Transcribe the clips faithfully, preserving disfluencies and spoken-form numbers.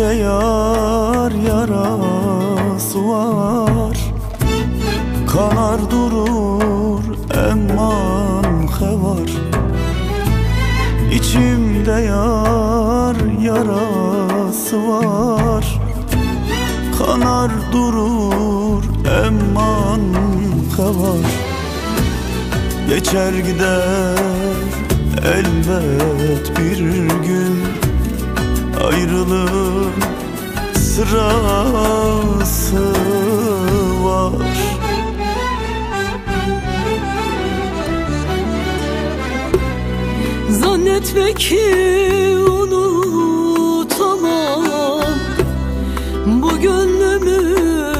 yar yarası var. Kanar durur emman hevar. İçimde yar yarası var. Kanar durur emman hevar. Geçer gider elbet bir gün, ayrılığın sırası var. Zannetme ki unutamam, bu gönlümü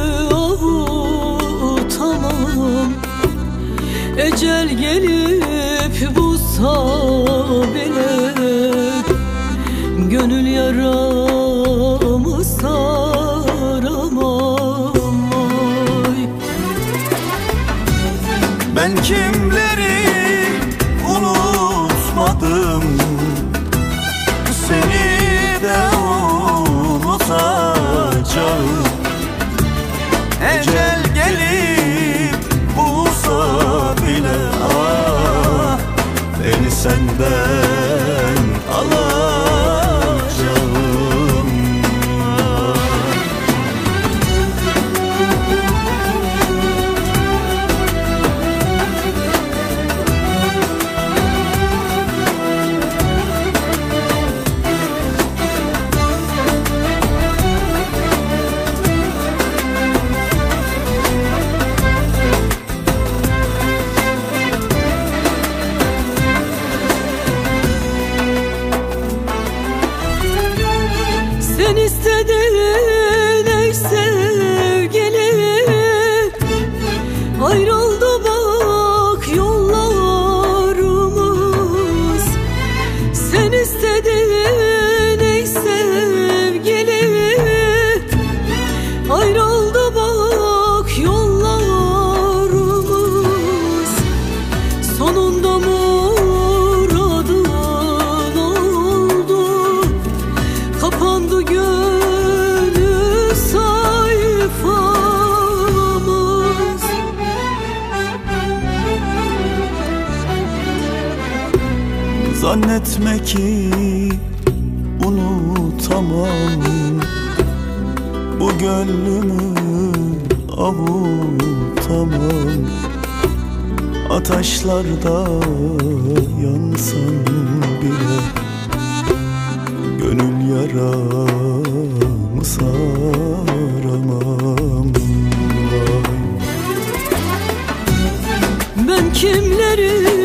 avutamam. Ecel gelip bulsa bile gönül yaramı saramam. Ay. Ben kimleri unutmadım, seni de unutacağım. Ecel gelip bulsa bile ah, beni senden alacağım. Sen istedin ey sevgilim, ayrıldı bak yollarımız. Sen istedin ey sevgilim, ayrıldı bak yollarımız. Sonunda muradın oldu, kapandı gönül sayfamız. Zannetme ki unutamam, bu gönlümü avutamam. Ateşlerde yansam bile gönül yaramı saramam. Ben kimleri